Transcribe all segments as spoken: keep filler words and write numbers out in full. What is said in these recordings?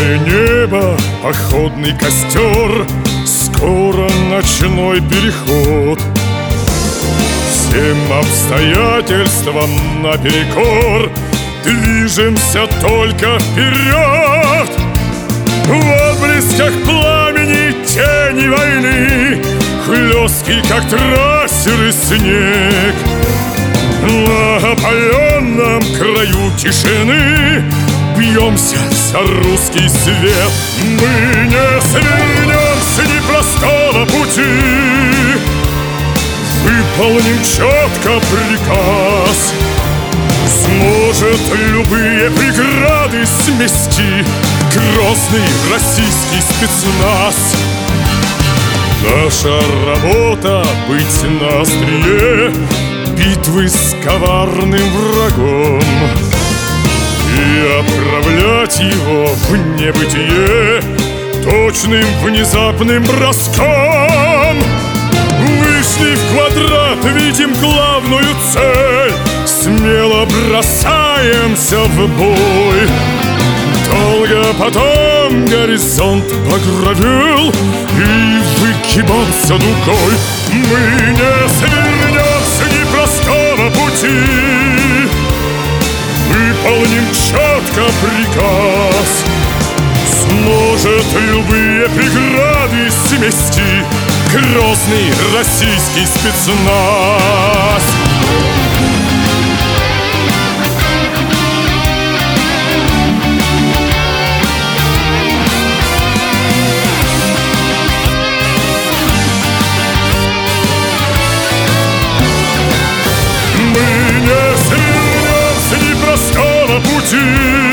Темное небо, походный костер, скоро ночной переход. Всем обстоятельствам наперекор движемся только вперед. В отблесках пламени тени войны, хлесткий, как трассеры, снег. На опаленном краю тишины бьемся за русский свет. Мы не свернем с непростого пути, выполним четко приказ. Сможет любые преграды смести грозный российский спецназ. Наша работа — быть на острие битвы с коварным врагом и отправлять его в небытие точным внезапным броском. Вышли в квадрат, видим главную цель, смело бросаемся в бой. Долго потом горизонт багровел и выгибался дугой. Мы не свернем с непростого пути, выполним четко приказ. Сможет любые преграды смести грозный российский спецназ. Мы не свернем с непростого пути,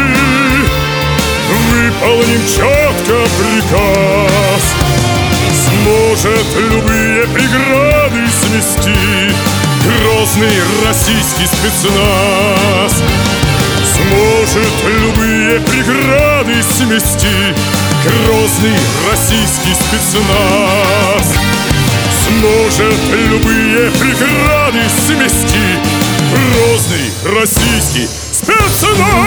выполним четко приказ. Сможет любые преграды смести грозный российский спецназ. Сможет любые преграды смести грозный российский спецназ. Сможет любые преграды смести грозный российский спецназ.